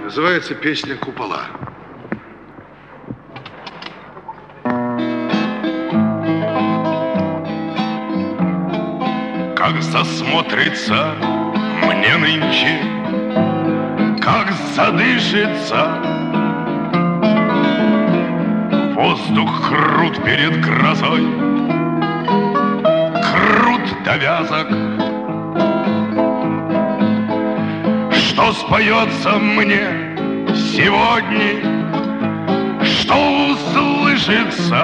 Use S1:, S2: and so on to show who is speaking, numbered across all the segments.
S1: Называется песня «Купола».
S2: Как засмотрится мне нынче, как задышится, воздух крут перед грозой, крут до вязок. Что споется мне сегодня, что услышится?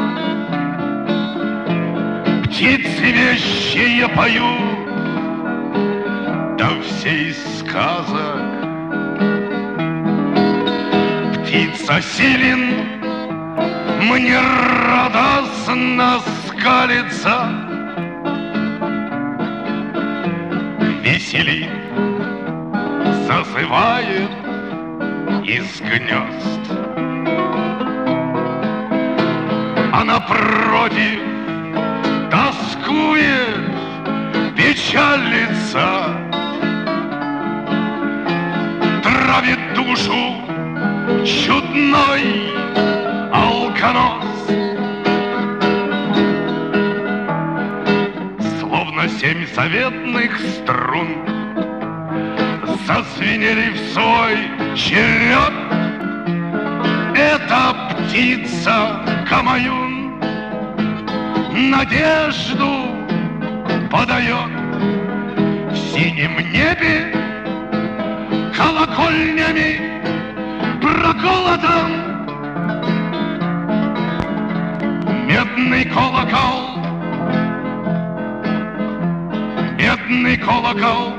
S2: Птицы вещие поют, да все из сказок. Птица силен, мне радостно скалится, веселит, зазывает из гнезд. А напротив тоскует, печалится, травит душу чудной алконоз. Словно 7 заветных струн зазвенели в свой черед. Эта птица Камаюн надежду подает. В синем небе колокольнями проколотом медный колокол, медный колокол.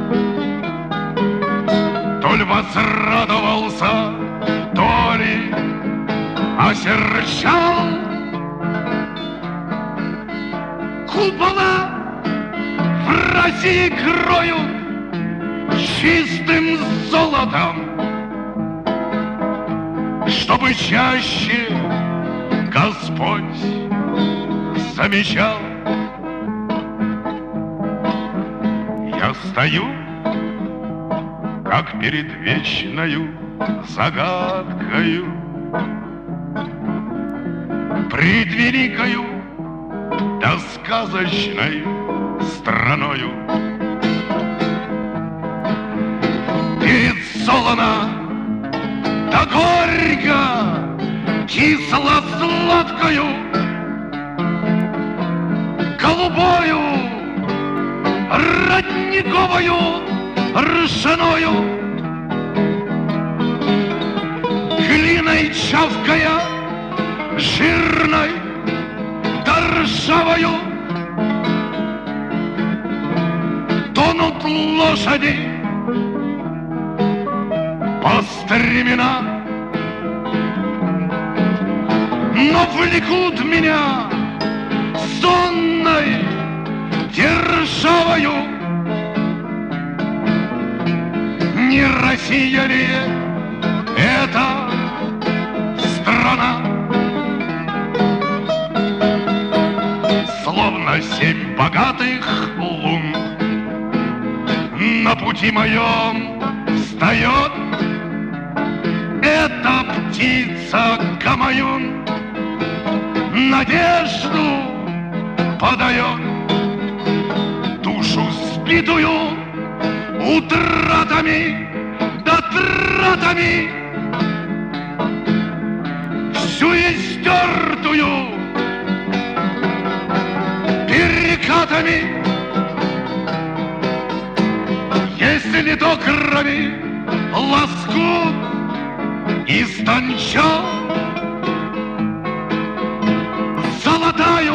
S2: То ли возрадовался, то ли осерчал. Купола в России кроют чистым золотом, чтобы чаще Господь замечал. Я стою, как перед вечною загадкою, пред великою да сказочной страною. Перед солоно да горько, кисло-сладкою, голубою, родниковою ржаною, глиной чавкая, жирной да ржавою, тонут лошади по стремена, но влекут меня сонной державою. Не Россия ли это страна? Словно 7 богатых лун на пути моем встает эта птица Камаюн, надежду подает. Душу сбитую утратами да тратами, всю истертую перекатами, если до крови лоскут истончал, золотаю,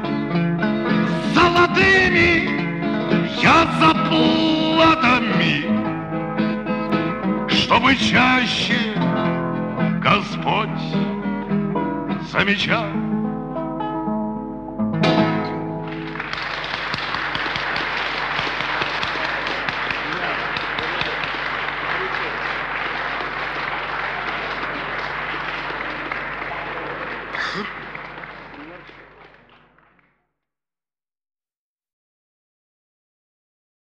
S2: золотыми я заплатами, чтобы чаще Господь замечал.